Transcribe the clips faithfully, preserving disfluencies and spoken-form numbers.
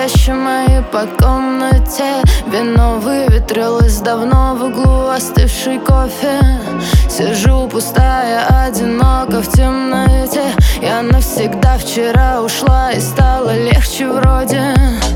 вещи мои по комнате. Вино выветрилось давно в углу, остывший кофе. Сижу пустая, одиноко в темноте. Я навсегда вчера ушла и стало легче вроде.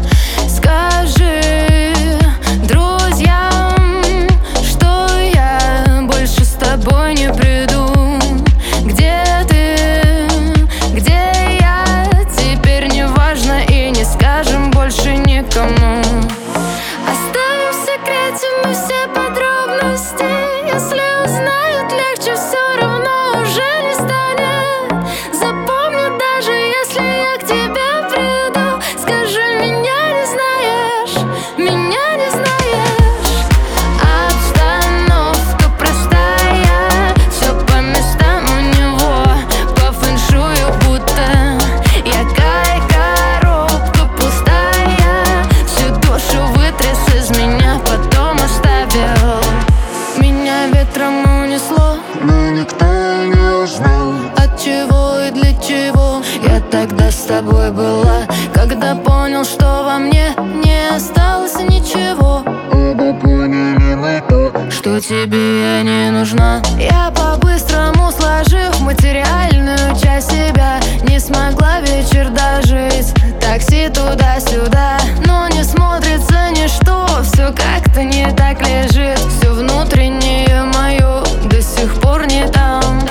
Скажи друзьям, что я больше с тобой не приду. Где ты, где я, теперь не важно и не скажем больше никому. Оставим в секрете мы все подробности. Если узнают, легче все равно уже не станет. Запомни, даже если я к тебе приду, скажи, меня не знаешь, меня не знаешь. Обстановка простая, все по местам у него, по фэншую будто якая коробка пустая. Всю душу вытряс из меня, потом оставил. Меня ветром унесло, но никто не узнал, от чего и для чего я тогда с тобой была. Когда понял, что во мне не осталось ничего, оба поняли мы то, что тебе я не нужна. Я по-быстрому, сложив материальную часть себя, не смогла вечер дожить. Такси туда-сюда, но не смотрится ничто. Все как-то не так лежит, все внутреннее мое до сих пор не там.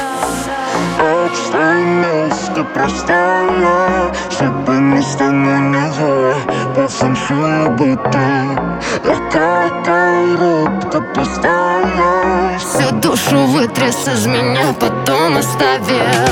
обстановка простая, все по местам у него, по фэншую будто якая коробка пустая. Всю душу вытряс из меня, потом оставил.